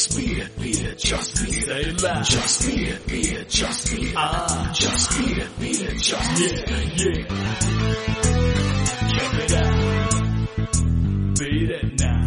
Just beat it, just beat it. Say it loud. Just beat it, just beat it. Just beat it, just beat it. Yeah. Check it out. Beat it now.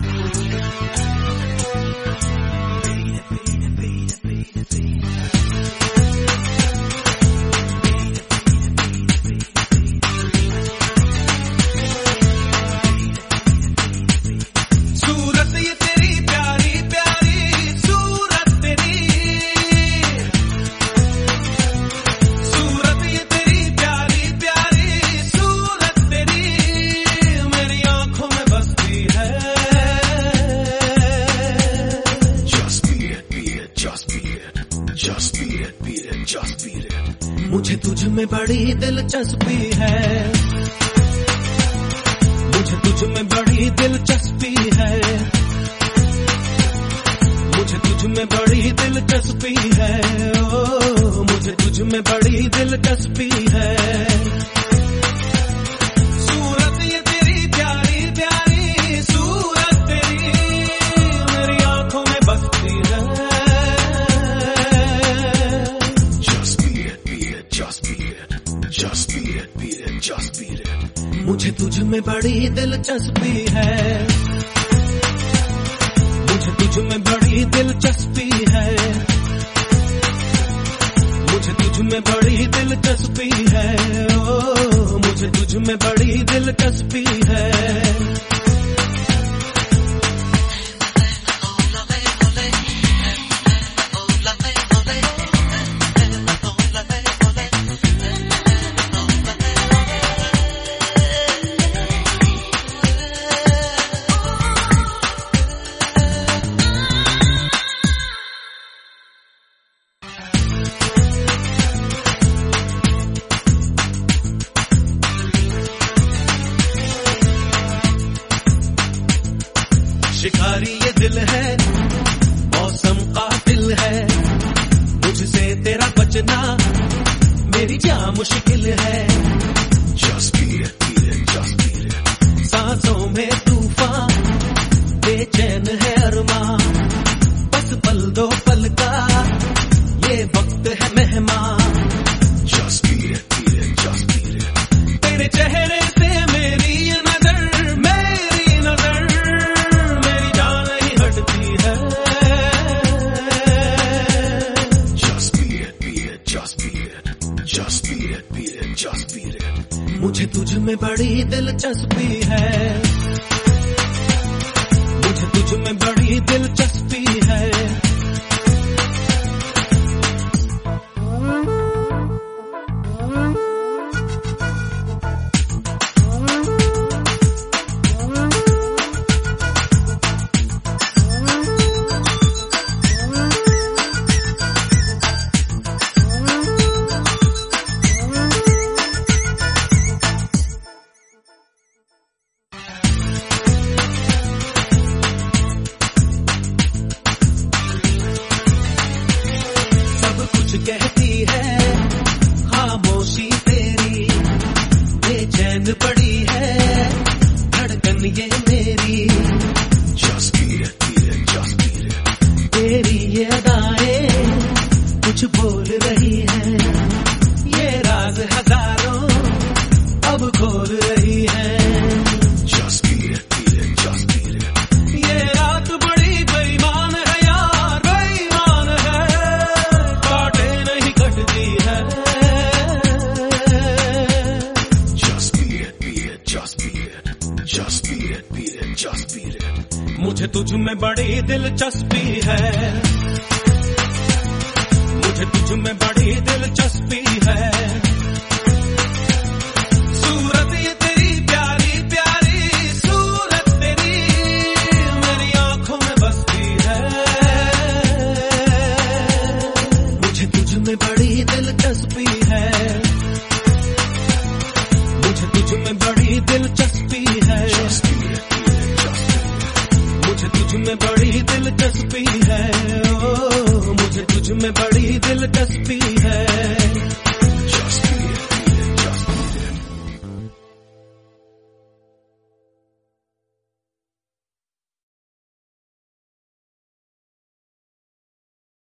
मुझे तुझ में बड़ी दिलचस्पी है, मुझे तुझ में बड़ी दिलचस्पी है, मुझे तुझ में बड़ी दिलचस्पी है, ओ मुझे तुझ में बड़ी दिलचस्पी है। सूरत ये तेरी प्यारी प्यारी सूरत तेरी मेरी आंखों में बसती है। Just beat it, just beat it. मुझे तुझ में बड़ी दिलचस्पी है, मुझे तुझ में बड़ी दिलचस्पी है, मुझे तुझ में बड़ी दिलचस्पी है, ओ मुझे तुझ में बड़ी दिलचस्पी है। शिकारी ये दिल है, मौसम का दिल है, मुझसे तेरा बचना मेरी क्या मुश्किल है। Just beat it, just beat it. सांसों में तूफान बेचैन है अरमां, बस पल दो पल का ये वक्त है मेहमान। Just beat it, just beat it. तेरे चेहरे से मेरी नजर मुझे तुझ में बड़ी दिलचस्पी है, मुझे तुझ में बड़ी दिलचस्पी है। कहती है खामोशी तेरी, बेचैन पड़ी है धड़कन ये मेरी। Just beat it, just beat it. तेरी ये अदाएं कुछ बोल रही है, ये राज हजारों अब खोल रही है। Just beat it, just beat it. ये रात बड़ी बेईमान है यार, बेईमान है, काटे नहीं कटती है। Just beat it, just beat it. Just beat it, just beat it. मुझे तुझ में बड़ी दिलचस्पी है, मुझे तुझ में बड़ी दिलचस्पी है। सूरत ये तेरी प्यारी प्यारी सूरत तेरी मेरी आंखों में बसती है। मुझे तुझ में बड़ी दिलचस्पी है, मुझे तुझ में बड़ी दिलचस्पी है। मुझे तुझ में बड़ी दिलचस्पी है, ओ मुझे तुझ में बड़ी दिलचस्पी है।